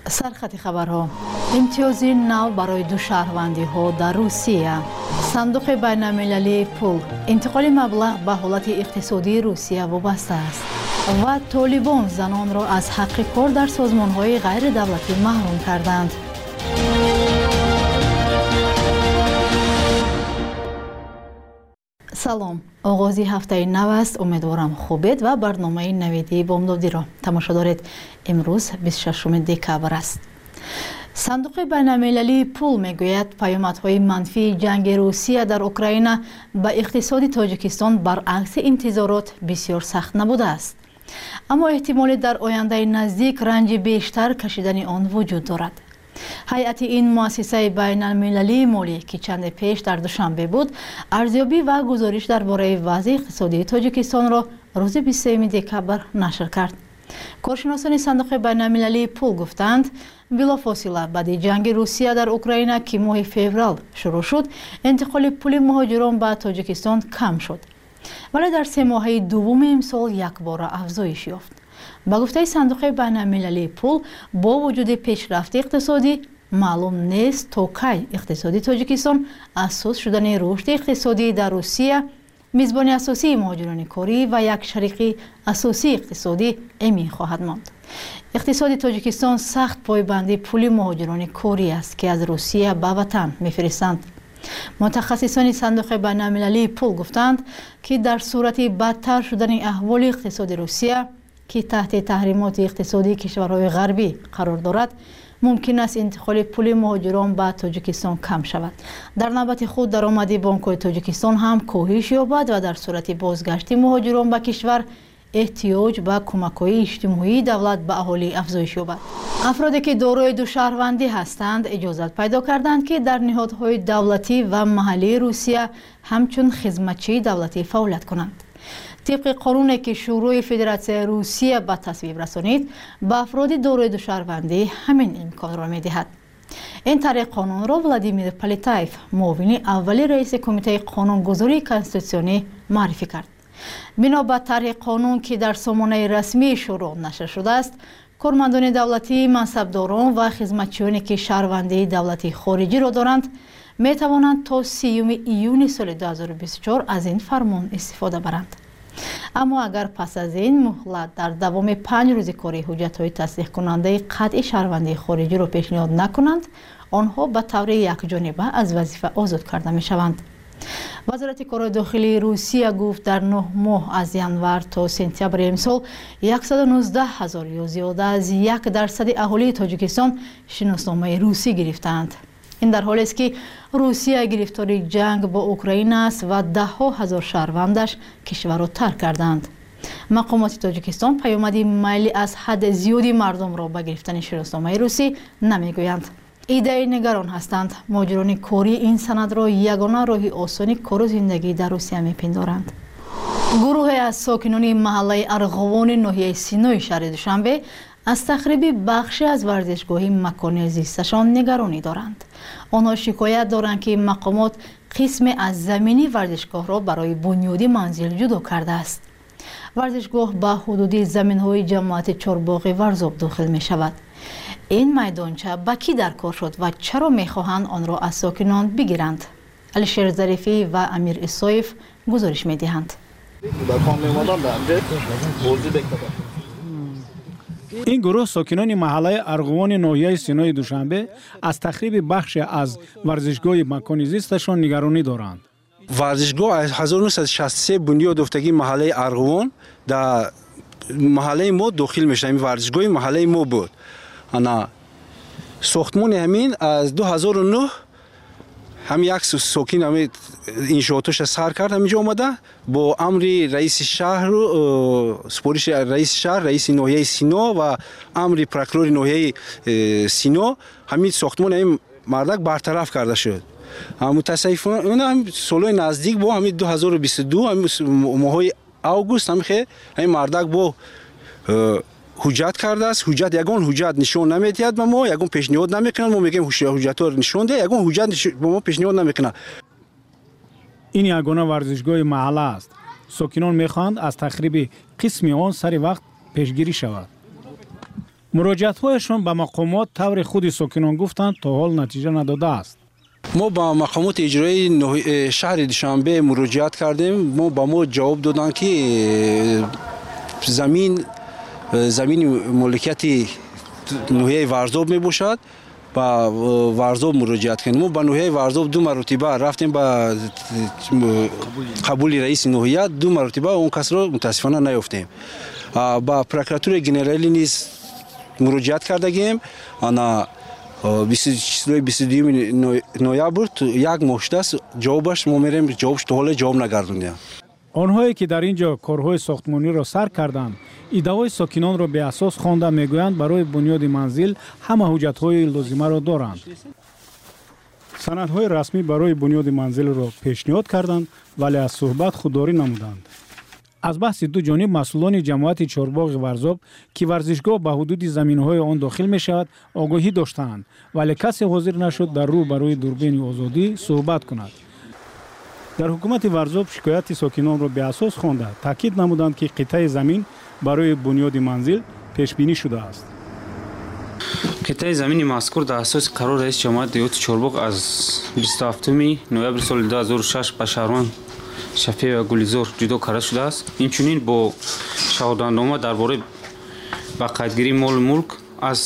سرخط خبرها امتیازی نو برای دو شهروندی ها در روسیه. صندوق بین المللی پول انتقال مبلغ به حالت اقتصادی روسیه وابسته است و طالبان زنان را از حق کار در سازمان های غیر دولتی محروم کردند. سلام، آغازی هفته نو است. امیدوارم خوبید و برنامه نویدی بامدادی را تماشا دارید. امروز 26 دکبر است. صندوق بین المللی پول میگوید پیامدهای منفی جنگ روسیه در اوکراین به اقتصاد تاجیکستان برعکس انتظارات بسیار سخت نبوده است، اما احتمال در آینده نزدیک رنج بیشتر کشیدن آن وجود دارد. هیئت این مؤسسه بین المللی مالی که چند پیش در دوشنبه بود، ارزیابی و گزارش درباره وضع اقتصادی تاجیکستان را روز 23 دکبر نشر کرد. کارشناسان صندوق بین المللی پول گفتند بلافاصله بعد جنگ روسیه در اوکراین که ماه فوریه شروع شد، انتقال پول مهاجران به تاجیکستان کم شد، ولی در 3 ماه دوم امسال یک بار افزایش یافت. با گفته صندوق بین المللی پول، با وجود پیشرفت اقتصادی معلوم نیست تا کی اقتصادی تاجیکستان اساس شدن رشد اقتصادی در روسیه، میزبان اساسی مهاجران کاری و یک شریک اساسی اقتصادی امی خواهد ماند. اقتصاد تاجیکستان سخت پایبند پول مهاجران کاری است که از روسیه به وطن میفرستند. متخصصان صندوق بین المللی پول گفتند که در صورت بدتر شدن احوال اقتصاد روسیه که تحت تحریمات اقتصادی کشورهای غربی قرار دارد، ممکن است انتقال پول مهاجران به تاجیکستان کم شود. در نوبت خود درآمد بانک‌های تاجیکستان هم کاهش یابد و در صورت بازگشت مهاجران به کشور احتیاج به کمک‌های اجتماعی دولت به اهالی افزایش یابد. افرادی که دارای دو شهروندی هستند اجازت پیدا کردند که در نهادهای دولتی و محلی روسیه همچون خدمتچی دولتی فعالیت کنند. طبق قانونی که شورای فدراسیون روسیه به تصویب رسانید، به افراد دارای دو شهروندی همین امکان را می‌دهد. این طرح قانون را ولادیمیر پلیتایف، معاون اول رئیس کمیته قانونگذاری کنستیتوسیونی معرفی کرد. بنا به طرح قانون که در سامانه رسمی شورا نشر شده است، کارمندان دولتی، منصبداران و خدمتچیانی که شهروندی دولتی خارجی را دارند می توانند تا 30 ایون سال 2024 از این فرمان استفاده برند. اما اگر پس از این مهلت در دوام 5 روز کاری حجت‌های تصدیق کننده قطعی شهروندی خارجی را پیشنهاد نکنند، آنها به طور یکجانبه از وظیفه آزاد کرده می شوند. وزارت کار داخلی روسیه گفت در 9 ماه از ینور تا سپتامبر امسال 119,000 یا زیاده از 1% اهالی تاجیکستان شناسنامه روسی گرفتند. این در حالی است که روسیه گرفتار جنگ با اوکراین است و 10,000 شهروندش کشور را ترک کردند. مقامات تاجیکستان پیامد میلی از حد زیادی مردم را به گرفتن شناسنامه روسی نمیگویند. ایده نگران هستند مهاجران کاری این سند را یگانه راه آسان کار و زندگی در روسیه میپندارند. گروه از ساکنان محله ارغوان ناحیه سینای شهر دوشنبه از تخریب بخشی از ورزشگاه مکانی زیستشان نگرانی دارند. آنها شکایت دارند که مقامات قسم از زمینی ورزشگاه را برای بنیاد منزل جدا کرده است. ورزشگاه به حدود زمین‌های جماعت چارباغ ورزاب داخل می شود. این میدانچه به کی در کار شد و چرا می‌خواهند آن را از ساکنان بگیرند؟ علیشیر ظریفی و امیر اسایف گزارش می‌دهند. این گروه ساکنان محله ارغوان ناحیه سینای دوشنبه از تخریب بخش از ورزشگاه مکان زیستشان نگرانی دارند. ورزشگاه از 1963 بنیاد افتگی محله ارغوان در محله ما داخل میشه. این ورزشگاه محله ما بود. انا ساختمان همین از 2009 هم یک ساکن همین انشاءاتش سر کرد همینجا آمده با امر رئیس شهر و سپارش رئیس شهر، رئیس ناحیه سینا و امر پروکرور ناحیه سینا همین ساختمان همین مردک برطرف کرده شد. متاسفانه هم سالهای نزدیک با همین 2022 همین ماهای اوگوست همین مردک با حجت کرده است. حجت یگان حجت نشون نمیدهد به ما، یگان پیشنهاد نمیکنند. ما میگیم حجت رو نشون ده، یگان حجت به ما پیشنهاد نمیکنند. این یگانه ورزشگاه محله است. ساکنان میخواهند از تخریب قسمی آن سر وقت پیشگیری شود. муроҷиатҳояшон ба мақомот таври худи сокинон гуфтанд то ҳол натиҷа надода аст. мо ба мақомоти иҷроии шаҳри Душанбе муроҷиат кардем. Ба мо ҷавоб доданд, ки замини моликияти ноҳияи Варзоб мебошад. ба Варзоб муроҷиат кардем. Мо ба ноҳияи Варзоб ду маротиба рафтем ба қабули раиси ноҳия, ду маротиба он касро мутаассифона наёфтем. ба прокуратураи генералӣ низ муроҷиат кардагем. Ана 22 ноябр як моҳ шудааст. ҷавобаш мо мерем, ҷавобш то ҳоле ҷавоб нагардондем. онҳое ки дар ин ҷо корҳои сохтмониро сар карданд, иддаои сокинонро беасос хонда мегӯянд барои бунёди манзил ҳама ҳуҷҷатҳои лозимаро доранд. санадҳои расмӣ барои бунёди манзилро пешниҳод карданд, вале аз суҳбат худдорӣ намуданд. аз баҳси ду ҷониб масъулони ҷамоати Чорбоғи Варзоб, ки варзишгоҳ ба ҳудуди заминҳои он дохил мешавад, огоҳӣ доштаанд, вале касе ҳозир нашуд дар рӯ ба рӯи дурбини озодӣ суҳбат кунад. дар ҳукумати Варзоб шикояти сокинонро беасос хонда таъкид намуданд, ки қитъаи замин барои бунёди манзил пешбинӣ шудааст. қитъаи замини мазкур дар асоси қарори раиси ҷамоати деҳоти Чорбоғ аз 27 ноябри соли 2006 ба шаҳрванд Шафеъ ва Гулизор ҷудо карда шудааст. инчунин бо шаҳодатнома дар бораи ба қайдгирии молу мулк аз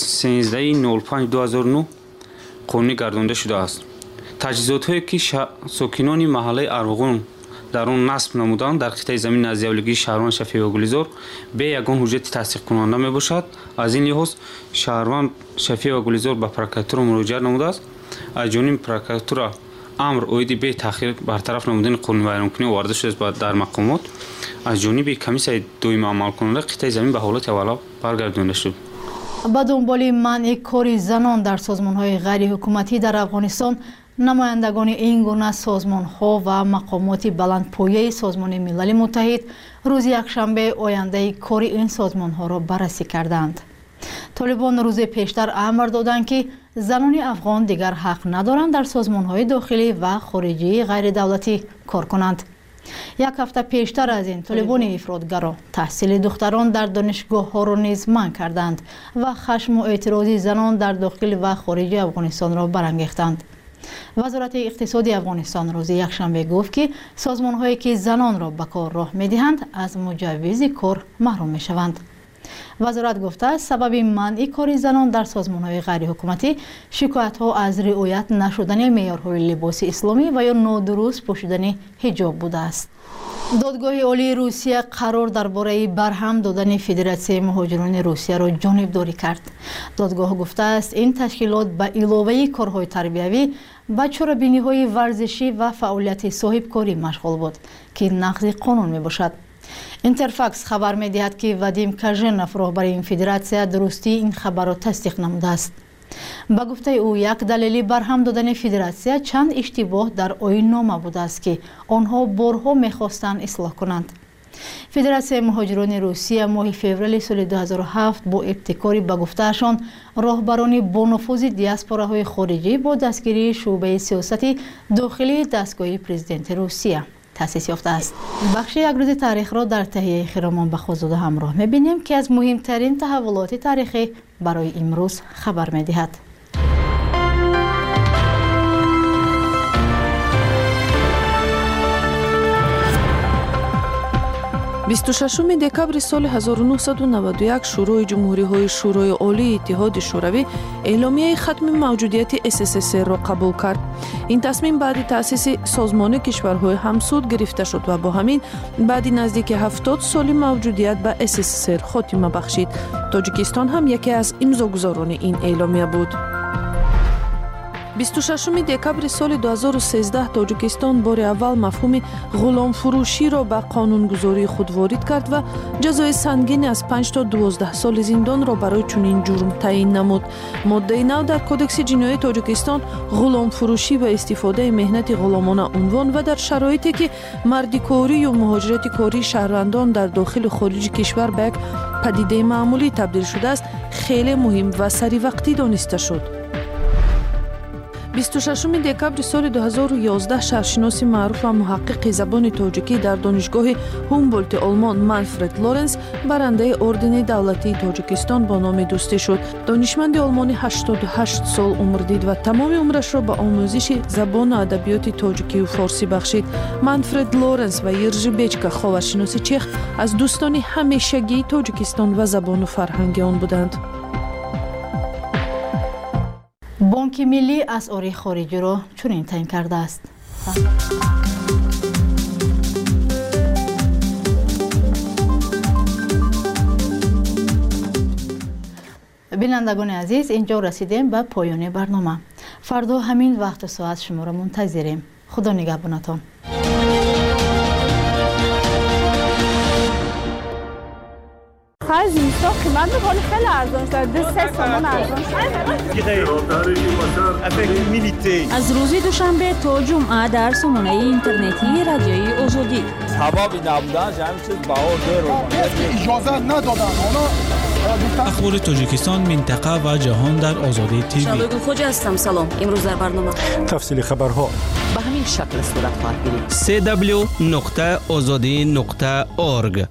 13/05/2009 қонунӣ гардонда шудааст. таҷҳизотҳое ки сокинони маҳаллаи Арғувон дар он насб намуданд дар қитъаи замин аз явлигии шаҳрванд Шафеъ ва Гулизор бе ягон ҳуҷҷати тасдиқкунанда мебошад. аз ин лиҳоз шаҳрванд Шафеъ ва Гулизор ба прокуратура муроҷиат намудааст. аз ҷониби прокуратура амр оиди бе таъхир бартараф намудани қонунивайронкунӣ оварда шудааст дар мақомот. аз ҷониби комиссияи доима амалкунанда қитъаи замин ба ҳолати аввала баргардонда шуд. ба дунболи манъи кори занон дар созмонҳои ғайриҳукуматӣ дар Афғонистон, намояндагони ин гуна созмонҳо ва мақомоти баландпояи Созмони Милали Муттаҳид рӯзи якшанбе ояндаи кори ин созмонҳоро баррасӣ карданд. Толибон рӯзе пештар амр доданд, ки занони афғон дигар ҳақ надоранд дар созмонҳои дохилӣ ва хориҷии ғайридавлатӣ кор кунанд. як ҳафта пештар аз ин толибони ифротгаро таҳсили духтарон дар донишгоҳҳоро низ манъ карданд ва хашму эътирози занон дар дохил ва хориҷи Афғонистонро барангехтанд. вазорати иқтисоди Афғонистон рӯзи якшанбе гуфт, ки созмонҳое ки занонро ба кор роҳ медиҳанд аз муҷаввизи кор маҳрум мешаванд. вазорат гуфтааст, сабаби манъи кори занон дар созмонҳои ғайриҳукуматӣ шикоятҳо аз риоят нашудани меъёрҳои либоси исломӣ ва ё нодуруст пӯшидани ҳиҷоб будааст. додгоҳи олии Русия қарор дар бораи барҳам додани Федератсияи муҳоҷирони Русияро ҷонибдорӣ кард. додгоҳ гуфтааст, ин ташкилот ба иловаи корҳои тарбиявӣ ба чорабиниҳои варзишӣ ва фаъолияти соҳибкорӣ машғул буд, ки нақзи қонун мебошад. Интерфакс хабар медиҳад, ки Вадим Каженов, роҳбари ин федератсия, дурустии ин хабарро тасдиқ намудааст. ба гуфтаи ӯ, як далели барҳам додани федератсия чанд иштибоҳ дар оиннома будааст, ки онҳо борҳо мехостанд ислоҳ кунанд. Федератсияи муҳоҷирони Русия моҳи феврали соли 2007 бо ибтикори ба гуфтаашон роҳбарони бонуфузи диаспораҳои хориҷӣ бо дастгирии шуъбаи сиёсати дохилии дастгоҳи президенти Русия таъсис ёфтааст. бахши якрӯзи таърихро дар таҳияи Хиромон Бахозода ҳамроҳ мебинем, ки аз муҳимтарин таҳаввулоти таърихӣ барои имрӯз хабар медиҳад. 26 декабри соли 1991 шӯрои ҷумҳуриҳои шӯрои олии иттиҳоди шӯравӣ эъломияи хатми мавҷудияти СССР-ро қабул кард. ин тасмим баъди таъсиси созмони кишварҳои ҳамсуд гирифта шуд ва бо ҳамин баъди наздики 70 соли мавҷудият ба СССР хотима бахшид. Тоҷикистон ҳам яке аз имзогузорони ин эъломия буд. 26 декабри соли 2013 Тоҷикистон бори аввал мафҳуми ғуломфурӯширо ба қонунгузории худ ворид кард ва ҷазои сангини аз 5 то 12 соли зиндонро барои чунин ҷурм таъин намуд. моддаи нав дар кодекси ҷиноии Тоҷикистон ғуломфурӯшӣ ва истифодаи меҳнати ғуломона унвон ва дар шароите ки мардикорӣ ё муҳоҷирати кории шаҳрвандон дар дохилу хориҷи кишвар ба як падидаи маъмулӣ табдил шудааст, хеле муҳим ва саривақтӣ дониста шуд. 26 دکبر سال 2011 شهرشناس معروف و محقق زبان تاجیکی در دانشگاه هومبولت آلمان منفرد لورنس برنده اردن دولتی تاجیکستان با نام دوستی شد. دانشمند آلمانی 88 سال عمر دید و تمام عمرش را به آموزش زبان و ادبیات تاجیکی و فارسی بخشید. منفرد لورنس و یرژی بیچکا خاورشناس چخ از دوستان همیشگی تاجیکستان و زبان و فرهنگ آن بودند. بانک ملی اسعار خارجی را چنین تعیین کرده است. بینندگان عزیز، اینجا رسیدیم به پایان برنامه. فردا همین وقت و ساعت شما را منتظریم. خدا نگهبانتان. خرج زمستان قیمت میکنه خیلی ارزان شده، 3 تومان ارزان شده. از روز دوشنبه تا جمعه در سامانه اینترنتی رادیوی آزادی. سبب نبودن همین چیز بهار اجازه ندادن. اخبار تاجیکستان، منطقه و جهان در آزادی تیوی. شالوگ خوجا هستم. سلام. امروز در برنامه تفصیل خبرها به همین شکل صورت خواهد گرفت. www.azadi.org.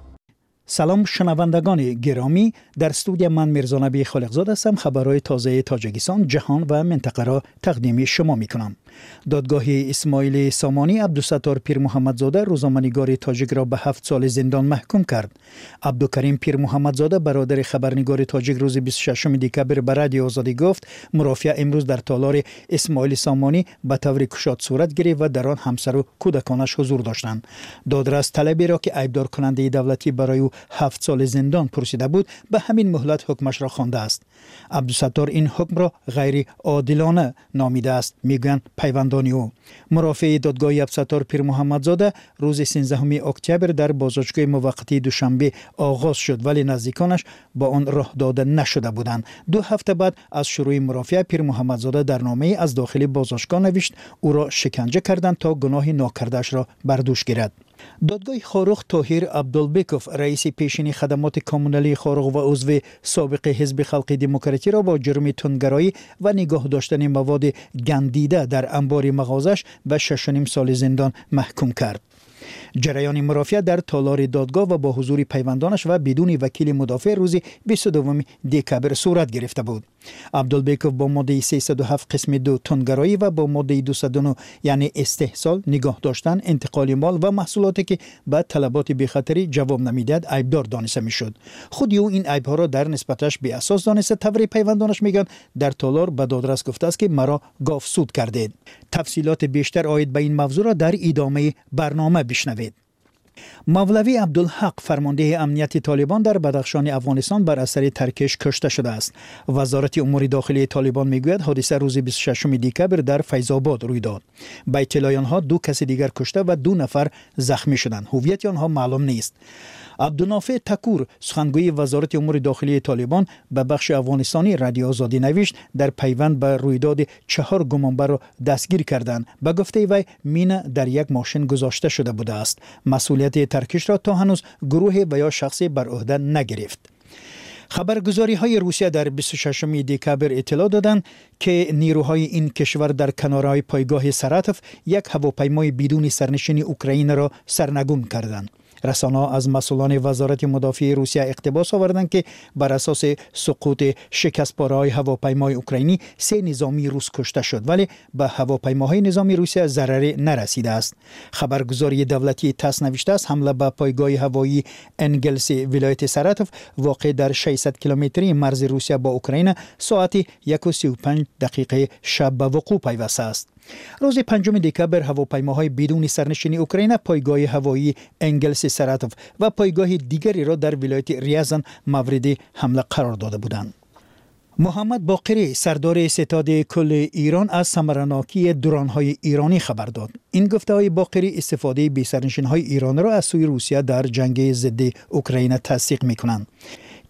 سلام شنوندگان گرامی، در استودیو من میرزا نبی خالقزاده هستم. خبرهای تازه تاجیکستان، جهان و منطقه را تقدیم شما میکنم. دادگاه اسماعیل سامانی عبدالستار پیر محمدزاده روزنامه‌نگار تاجیک را به 7 سال زندان محکوم کرد. عبدالکریم پیر محمدزاده برادر خبرنگار تاجیک روز 26 دکبر به رادیو آزادی گفت مرافعه امروز در تالار اسماعیل سامانی به طور کشاد صورت گرفت و در آن همسر و کودکانش حضور داشتند. دادرس طلبی را که عیبدار کننده دولتی برای او 7 سال زندان پرسیده بود به همین مهلت حکمش را خوانده است. عبدالستار این حکم را غیر عادلانه نامیده است، میگویند پیوندانی او. مرافع دادگاه عبدالستار پیر محمدزاده روز 13 اکتبر در بازداشتگاه موقتی دوشنبه آغاز شد، ولی نزدیکانش با آن راه داده نشده بودند. 2 هفته بعد از شروع مرافعه پیر محمدزاده در نامه‌ای از داخل بازداشتگاه نوشت او را شکنجه کردند تا گناه ناکرده‌اش را بر دوش گیرد. دادگاه خاروخ طاهر عبدالبکوف رئیس پیشین خدمات کامونالی خاروخ و عضو سابق حزب خلق دموکراتی را با جرم تندگرایی و نگاه داشتن مواد گندیده در انبار مغازش به 6.5 سال زندان محکوم کرد. جریان مرافعه در تالار دادگاه و با حضور پیوندانش و بدون وکیل مدافع روز 22 دکبر صورت گرفته بود. عبدالبکوف با ماده 307 قسم 2 تندگرایی و با ماده 209 یعنی استحصال، نگاه داشتن، انتقال مال و محصولاتی که به طلبات بی‌خطری جواب نمیدهد عیبدار دانسته میشد. خود او این عیبها را در نسبتش بی اساس دانسته. طوری پیوندانش میگن در تالار به دادرس گفته است که مرا گاوسود کردید. تفصیلات بیشتر عاید به این موضوع را در ادامه برنامه بشنوید. مولوی عبدالحق فرمانده امنیت طالبان در بدخشان افغانستان بر اثر ترکش کشته شده است. وزارت امور داخلی طالبان میگوید حادثه روز 26 دکبر در فیض آباد روی داد. به اطلاع آنها 2 کس دیگر کشته و 2 نفر زخمی شدند. هویت آنها معلوم نیست. عبدالنافع تکور سخنگوی وزارت امور داخلی طالبان به بخش افغانستانی رادیو آزادی نوشت در پیوند به رویداد 4 گمانبر را دستگیر کردند. به گفته وی مینه در یک ماشین گذاشته شده بوده است. مسئولیت ترکش را تا هنوز گروه و یا شخصی بر عهده نگرفت. خبرگزاری های روسیه در 26 دکبر اطلاع دادند که نیروهای این کشور در کنارهای پایگاه سراتف یک هواپیمای بدون سرنشین اوکراین را سرنگون کردند. رسانه‌ها از مسئولان وزارت مدافع روسیه اقتباس آوردند که بر اساس سقوط شکست‌پاره‌های هواپیمای اوکراینی 3 نظامی روس کشته شد، ولی به هواپیماهای نظامی روسیه ضرری نرسیده است. خبرگزاری دولتی تاس نوشته است حمله به پایگاه هوایی انگلس ولایت سراتف واقع در 600 کیلومتری مرز روسیه با اوکراین ساعت 1:35 شب به وقوع پیوسته است. روز 5 دکبر هواپیماهای بدون سرنشین اوکراین پایگاه هوایی انگلس سراتف و پایگاه دیگری را در ولایت ریازن مورد حمله قرار داده بودند. محمد باقری سردار ستاد کل ایران از ثمرناکی درون‌های ایرانی خبر داد. این گفته‌های باقری استفاده بی‌سرنشین‌های ایران را از سوی روسیه در جنگ ضد اوکراین تصدیق می‌کنند.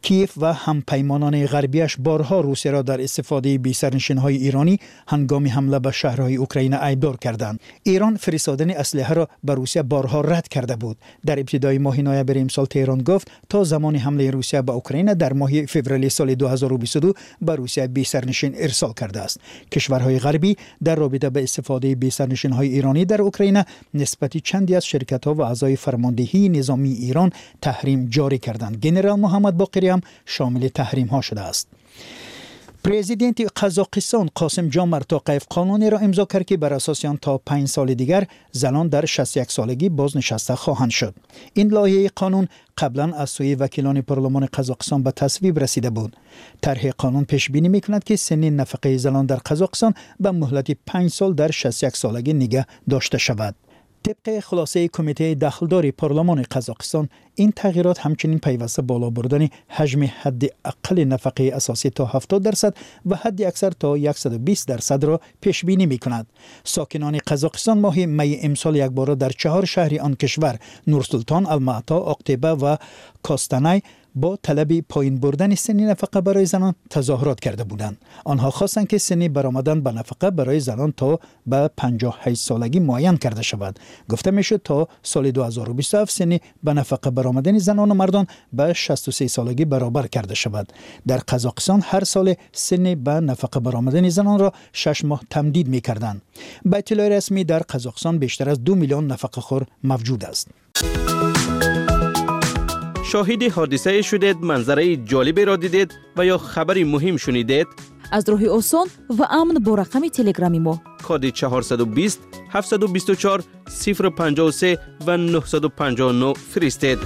کیف و همپیمانان غربیش بارها روسیه را در استفاده بی سرنشین‌های ایرانی هنگام حمله به شهرهای اوکراین ایبدار کردند. ایران فرستادن اسلحه را به روسیه بارها رد کرده بود. در ابتدای ماه نوامبر امسال تهران گفت تا زمان حمله روسیه به اوکراین در ماه فوریه سال 2022 به روسیه بی سرنشین ارسال کرده است. کشورهای غربی در رابطه با استفاده بی سرنشین‌های ایرانی در اوکراین نسبت چندی از شرکت‌ها و اعضای فرماندهی نظامی ایران تحریم جاری کردند. ژنرال محمد باقری هم شامل تحریم‌ها شده است. پرزیدنت قزاقستان قاسم جامر توقیف قانونی را امضا کرد که بر اساس آن تا 5 سال دیگر زنان در 61 سالگی بازنشسته خواهند شد. این لایحه قانون قبلا از سوی وکیلان پارلمان قزاقستان به تصویب رسیده بود. طرح قانون پیش بینی می‌کند که سن نفقه زنان در قزاقستان به مهلت 5 سال در 61 سالگی نگه داشته شود. طبق خلاصه کمیته دخلدار پارلمان قزاقستان این تغییرات همچنین پیوسته بالا بردن حجم حد اقل نفقه اساسی تا 70% و حد اکثر تا 120% را پیش بینی می‌کند. ساکنان قزاقستان ماه می امسال یک بار در 4 شهر آن کشور نورسلطان، الماتا، اقتبه و کاستانای با طلب پایین بردن سن نفقه برای زنان تظاهرات کرده بودند. آنها خواستند که سن برآمدن به نفقه برای زنان تا به 58 سالگی معین کرده شود. گفته میشد تا سال 2027 سن به نفقه برآمدن زنان و مردان به 63 سالگی برابر کرده شود. در قزاقستان هر سال سن به نفقه برآمدن زنان را 6 ماه تمدید می‌کردند. به اطلاع رسمی در قزاقستان بیشتر از 2 میلیون نفقه خور موجود است. شاهد حادثه شدید، منظره جالبی را دیدید و یا خبری مهم شنیدید؟ از راه آسان و امن با رقم تلگرامی ما کد 420 724 053 و 959 فرستید.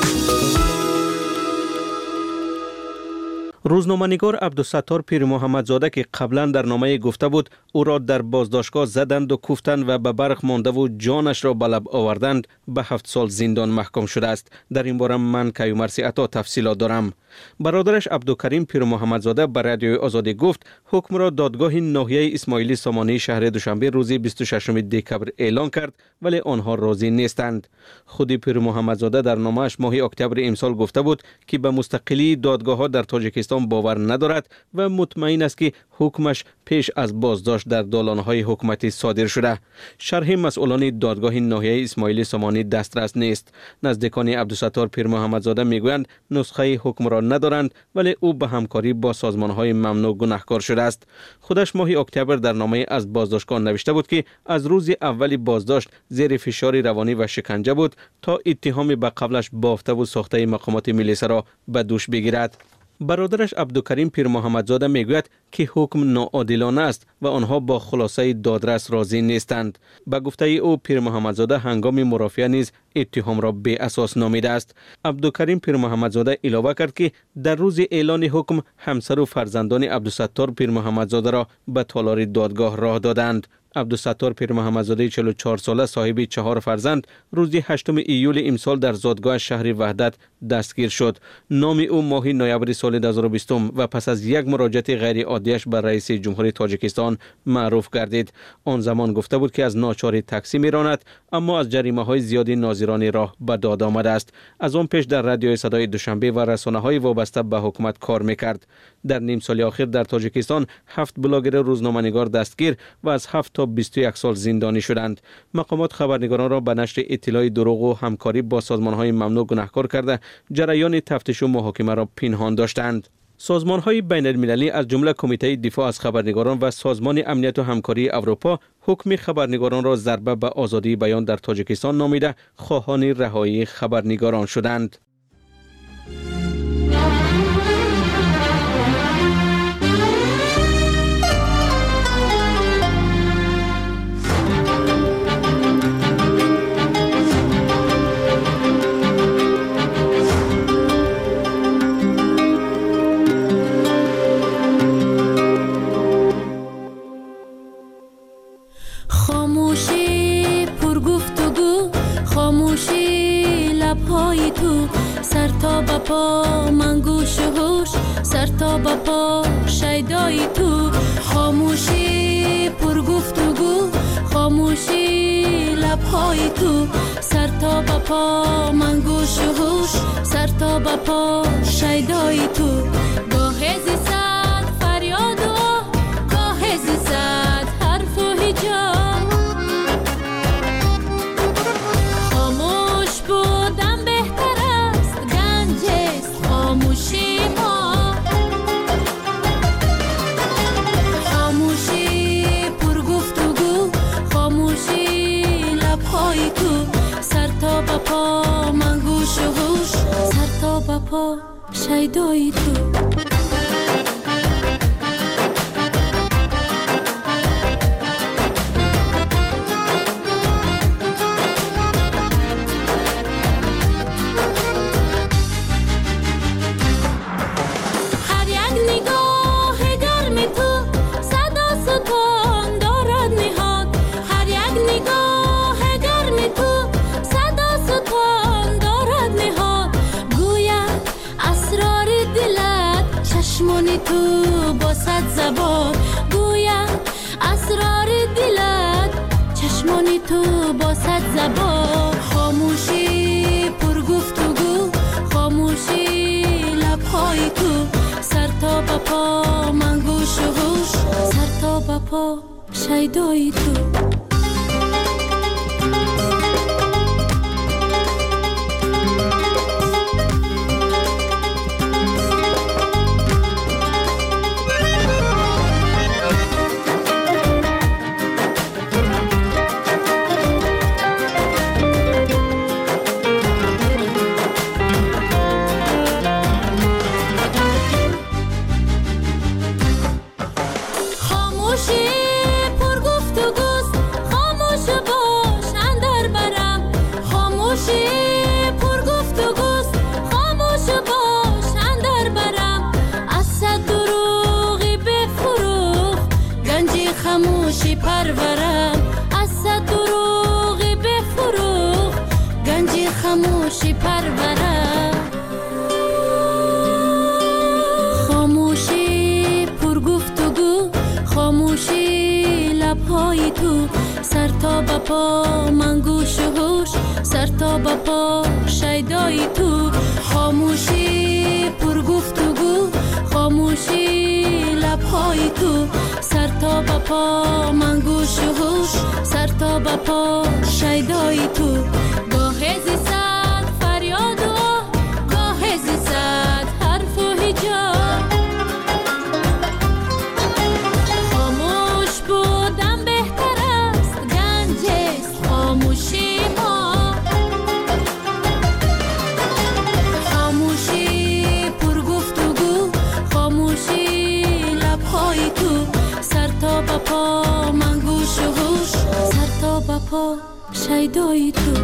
روزنامه‌نگار عبدالستار پیر محمدزاده که قبلا در نامه گفته بود او را در بازداشتگاه زدند و کوفتند و به برق مانده و جانش را به لب آوردند، به 7 سال زندان محکوم شده است. در این باره من کیومرثی عطا تفصیلات دارم. برادرش عبدالکریم پیر محمدزاده به رادیوی آزادی گفت حکم را دادگاه ناحیه اسماعیلی سامانی شهر دوشنبه روز 26 دکبر اعلان کرد، ولی آنها راضی نیستند. خود پیر محمدزاده در نامه‌اش ماه اکتبر امسال گفته بود که به مستقلی دادگاه‌ها در تاجیکستان باور ندارد و مطمئن است که حکمش پیش از بازداشت در دالان‌های حکومتی صادر شده. شرح مسئولان دادگاه ناحیه اسماعیلی سامانی دسترس نیست. نزدیکان عبدالستار پیر محمدزاده میگویند نسخه حکم را ندارند، ولی او به همکاری با سازمان‌های ممنوع گناهکار شده است. خودش ماه اکتبر در نامه از بازداشتگاه نوشته بود که از روز اول بازداشت زیر فشار روانی و شکنجه بود تا اتهام به قبلش بافته و ساخته مقامات ملیسا را به دوش بگیرد. برادرش عبدالکریم پیر محمدزاده میگوید که حکم ناعادلانه است و آنها با خلاصه دادرس راضی نیستند. به گفته او پیر محمدزاده هنگام مرافعه نیز اتهام را بی اساس نامیده است. عبدالکریم پیر محمدزاده علاوه کرد که در روز اعلان حکم همسر و فرزندان عبدالستار پیر محمدزاده را به تالار دادگاه راه دادند. عبدالستار پیر محمدزاده 44 ساله صاحب 4 فرزند روز 8 ایول امسال در زادگاه شهر وحدت دستگیر شد. نام او ماه نوامبر سال 2020 و پس از یک مراجعت غیر عادیش بر رئیس جمهوری تاجیکستان معروف گردید. آن زمان گفته بود که از ناچاری تاکسی میراند، اما از جریمه‌های زیادی ناظران راه به داد آمده است. از آن پیش در رادیوی صدای دوشنبه و رسانه‌های وابسته به حکومت کار میکرد. در نیم سال اخیر در تاجیکستان 7 بلاگر روزنامه‌نگار دستگیر و از 7 تا 21 سال زندانی شدند. مقامات خبرنگاران را به نشر اطلاع دروغ و همکاری با سازمان‌های ممنوع گناهکار کرده جریان تفتیش و محاکمه را پنهان داشتند. سازمان‌های بین‌المللی از جمله کمیته دفاع از خبرنگاران و سازمان امنیت و همکاری اروپا حکم خبرنگاران را ضربه به آزادی بیان در تاجیکستان نامیده خواهان رهایی خبرنگاران شدند. پا من گوش و هوش سر تا با پا شیدای تو خاموشی پر گفتگو خاموشی لبهای تو سر تا به پا من گوش و هوش سر تا به پا شیدای تو گاه زیصد فریاد و گاه زیصد حرف و هجاب خاموش بودم بهتر است گنج است خاموشی ما خاموشی پر گفتگو خاموشی لبهای تو سر تا به پا من گوش و هوش سر تا به پا شیدای تو چشمانی تو با صد زبان گویم اسرار دلت چشمانی تو با صد زبان خاموشی پر گفتگو خاموشی لبهای تو سر تا به پا من گوش و هوش سر تا به پا شیدای تو خاموشی پرورم از صد دروغ بفروغ گنجی خاموشی پرورم خاموشی پر گفتگو خاموشی لبهای تو سر تا به پا من گوش و هوش سر تا به پا شیدای تو خاموشی پر گفتگو خاموشی لبهای تو سر تا به پا من گوش و هوش سر تا به پا شیدای تو گاه زیصد فریاد و گاه زیصد حرف و هجاب خاموش بودم بهتر است گنج است خاموشی ما خاموشی پر گفتگو خاموشی لبهای تو سر تا به پا من گوش و هوش سر تا به پا شیدای تو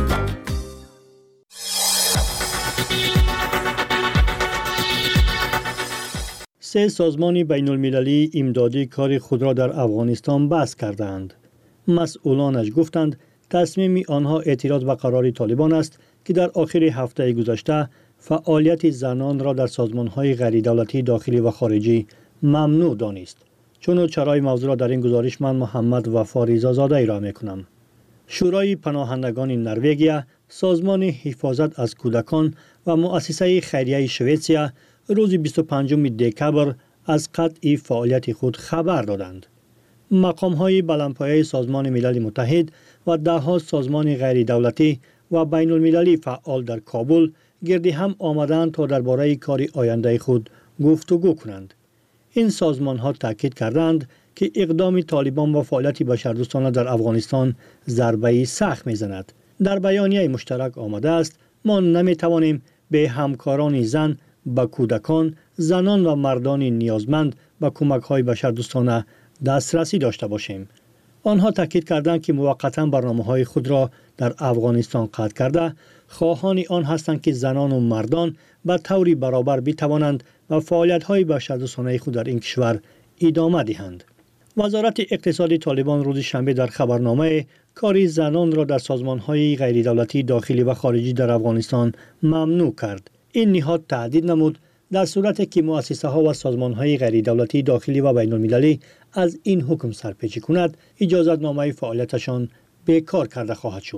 سه سازمان بین المللی امدادی کار خود را در افغانستان بس کردند. مسئولانش گفتند تصمیم آنها اعتراض به قرار طالبان است که در آخر هفته گذشته فعالیت زنان را در سازمان‌های غیردولتی داخلی و خارجی ممنوع دانست. چون چرای موضوع را در این گزارش من محمد وفا ریزازاده ارائه می‌کنم. شورای پناهندگان نروژ، سازمان حفاظت از کودکان و مؤسسه خیریه شوئیسریا روز 25 دکبر از قطع فعالیت خود خبر دادند. مقام‌های بلندپایه سازمان ملل متحد و ده‌ها سازمان غیر دولتی و بین المللی فعال در کابل گرد هم آمدند تا درباره کار آینده خود گفتگو کنند. این سازمان‌ها تاکید کردند که اقدام طالبان با فعالیت بشردوستانه در افغانستان ضربه‌ای سخت می‌زند. در بیانیه مشترک آمده است ما نمی‌توانیم به همکاران زن، به کودکان، زنان و مردان نیازمند به کمک‌های بشردوستانه دسترسی داشته باشیم. آنها تاکید کردند که موقتا برنامه‌های خود را در افغانستان قطع کرده، خواهان آن هستند که زنان و مردان به طور برابر بتوانند و فعالیت‌های بشردوستانه خود در این کشور ادامه دهند. وزارت اقتصاد طالبان روز شنبه در خبرنامه کار زنان را در سازمان‌های غیردولتی داخلی و خارجی در افغانستان ممنوع کرد. این نهاد تهدید نمود در صورتی که مؤسسه‌ها و سازمان‌های غیردولتی داخلی و بین‌المللی از این حکم سرپیچی کند، اجازتنامه فعالیتشان بیکار کرده خواهد شد.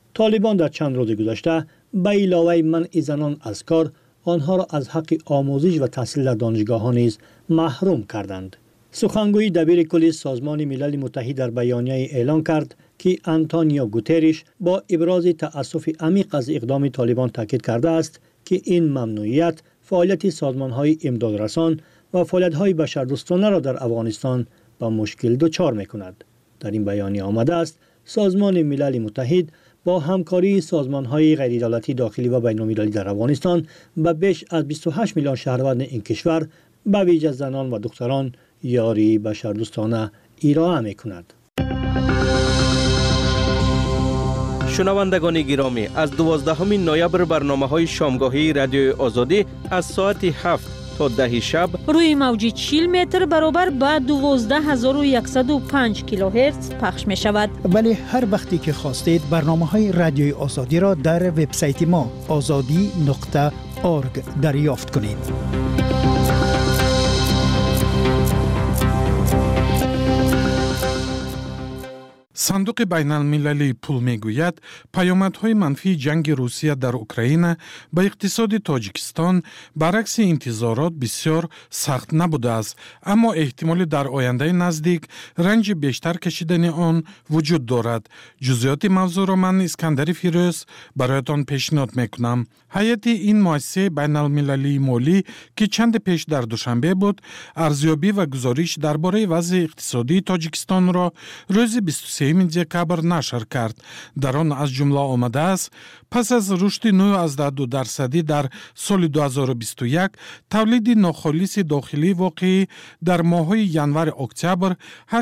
طالبان در چند روز گذشته به علاوه منع زنان از کار، آنها را از حق آموزش و تحصیل در دانشگاه‌ها نیز محروم کردند. سخنگوی دبیر کل سازمان ملل متحد در بیانیه اعلان کرد که آنتونیو گوتریش با ابراز تأسف عمیق از اقدام طالبان تاکید کرده است که این ممنوعیت فعالیت سازمان‌های امدادرسان و فعالیت‌های بشردوستانه را در افغانستان با مشکل دچار می‌کند. در این بیانیه آمده است سازمان ملل متحد با همکاری سازمان‌های غیردولتی داخلی و بین‌المللی در افغانستان به بیش از 28 میلیون شهروند این کشور به ویژه زنان و دختران یاری بشردوستانه ارائه می‌کند. شنوندگان گرامی، از 12 نوامبر برنامه‌های شامگاهی رادیوی آزادی از ساعت 7 تا 10 شب روی موج 40 متر برابر با 12105 کیلوهرتز پخش می شود. ولی هر وقتی که خواستید برنامه‌های رادیوی آزادی را در وبسایت ما azadi.org دریافت کنید. صندوق بین المللی پول میگوید پیامدهای منفی جنگ روسیه در اوکراین به اقتصاد تاجیکستان برعکس انتظارات بسیار سخت نبوده است، اما احتمال در آینده نزدیک رنج بیشتر کشیدن آن وجود دارد. جزئیات موضوع را من اسکندر فیروز برایتان پیشنهاد میکنم. هیئت این مؤسسه بین المللی مالی که چند پیش در دوشنبه بود، ارزیابی و گزارش درباره وضع اقتصادی تاجیکستان را روز 23 دکبر نشر کرد. در آن از جمله آمده است پس از رشد 9.2% در سال 2021 تولید ناخالص داخلی واقعی در ماه‌های ینور اکتبر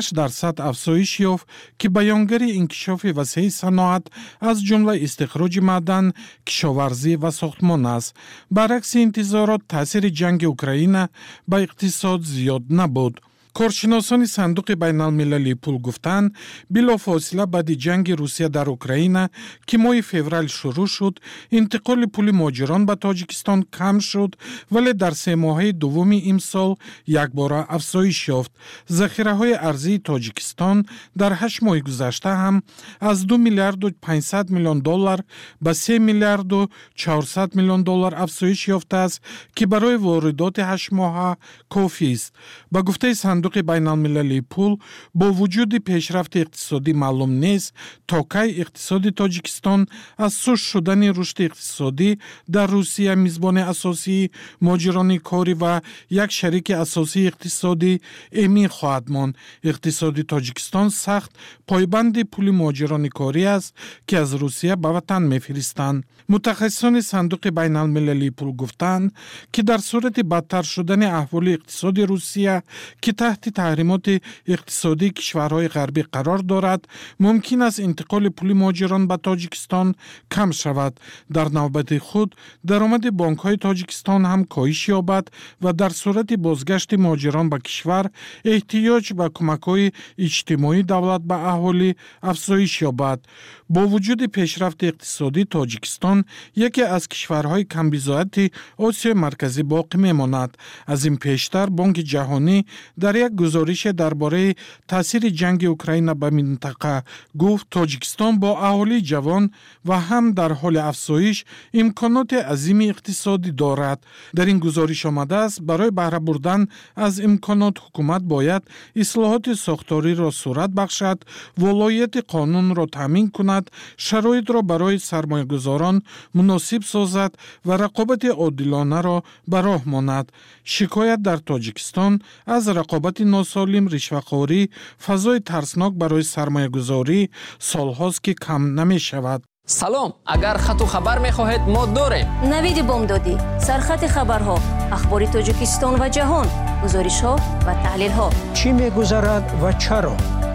8% افزایش یافت که بیانگر انکشاف وسیع صنعت از جمله استخراج معدن، کشاورزی و ساختمان است. برعکس انتظارات تاثیر جنگ اوکراین به اقتصاد زیاد نبود. کارشناسان صندوق بین المللی پول گفتند بلافاصله بعد جنگ روسیه در اوکراین که ماه فوریه شروع شد، انتقال پول مهاجران به تاجیکستان کم شد، ولی در 3 ماهه دوم امسال یکباره افزایش یافت. ذخیره های ارزی تاجیکستان در 8 ماه گذشته هم از 2 میلیارد و 500 میلیون دلار به 3 میلیارد و 400 میلیون دلار افزایش یافته است که برای واردات 8 ماهه کافی است. با گفته صندوق بین المللی پول با وجود پیشرفت اقتصادی معلوم نیست تا کی اقتصاد تاجیکستان از سوش شدن رشد اقتصادی در روسیه میزبان اساسی مهاجران کاری و یک شریک اساسی اقتصادی امی خواهد ماند. اقتصاد تاجیکستان سخت پایبند پول مهاجران کاری است که از روسیه به وطن میفرستند. متخصصان صندوق بین المللی پول گفتند که در صورت بدتر شدن احوال اقتصاد روسیه که تحت تحریمات اقتصادی کشورهای غربی قرار دارد، ممکن است انتقال پول مهاجران به تاجیکستان کم شود. در نوبت خود درآمد بانک‌های تاجیکستان هم کاهش یابد و در صورت بازگشت مهاجران به کشور احتیاج به کمک‌های اجتماعی دولت به اهالی افزایش یابد. با وجود پیشرفت اقتصادی تاجیکستان یکی از کشورهای کم بضاعت آسیای مرکزی باقی میماند. از این پیشتر بانک جهانی در یک گزارش درباره تاثیر جنگ اوکراین به منطقه گفت تاجیکستان با اهالی جوان و هم در حال افزایش امکانات عظیم اقتصادی دارد. در این گزارش آمده است برای بهره بردن از امکانات حکومت باید اصلاحات ساختاری را صورت بخشد، ولایت قانون را تامین کند، شرایط را برای سرمایه‌گذاران مناسب سازد و رقابت عادلانه را به راه ماند. شکایت در تاجیکستان از رقابت ناسالم، رشوه‌خواری، فضای ترسناک برای سرمایه‌گذاری سالهاست که کم نمی شود. سلام، اگر خط و خبر می‌خواهید ما داریم. نوید بامدادی، سرخط خبرها، اخبار تاجیکستان و جهان، گزارش‌ها و تحلیل‌ها. چی می‌گذرد و چرا؟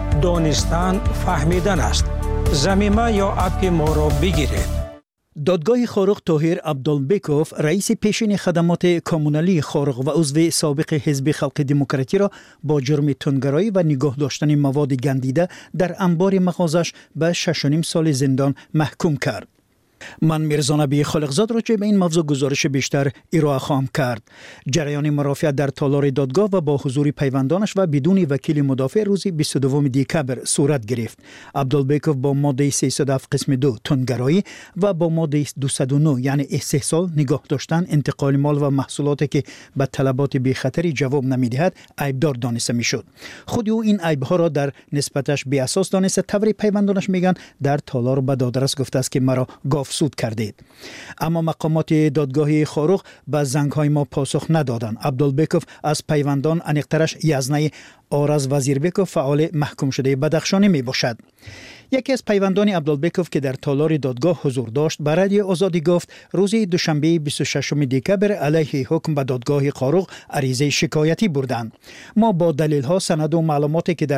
دانستن فهمیدن است. زمینه یا اپ ما را بگیرید. دادگاه خارق طاهر عبدالبکوف رئیس پیشین خدمات کامونالی خارق و عضو سابق حزب خلق دموکراتی را با جرم تندگرایی و نگاه داشتن مواد گندیده در انبار مغازش به 6.5 سال زندان محکوم کرد. من میرزانبی خالقزاد راجع به این موضوع گزارش بیشتر ارائه خواهم کرد. جریان مرافعت در تالار دادگاه و با حضور پیوندانش و بدون وکیل مدافع روز 22 دکبر صورت گرفت. عبدالبیکوف با ماده 307 قسم 2 تندگرایی و با ماده 209 یعنی استحصال، نگاه داشتن، انتقال مال و محصولاتی که به طلبات بی خطری جواب نمیدهد عیبدار دانسته میشد. خود او این عیبها را در نسبتش بی اساس دانسته. طوری پیوندانش میگن در تالار به دادرس گفته است که مرا گاوسود کردید. اما مقامات دادگاهی خاروق به زنگ‌های ما پاسخ ندادند. عبدالبیکوف از پیوندان انیقترش یزنه آرز وزیربیکوف فعال محکوم شده بدخشانی می باشد. یکی از پیوندان عبدالبیکوف که در تالار دادگاه حضور داشت به رادیو آزادی گفت روز دوشنبه 26 دکبر علیه حکم به دادگاه خاروق عریضه شکایتی بردند. ما با دلیل ها، سند و معلوماتی که در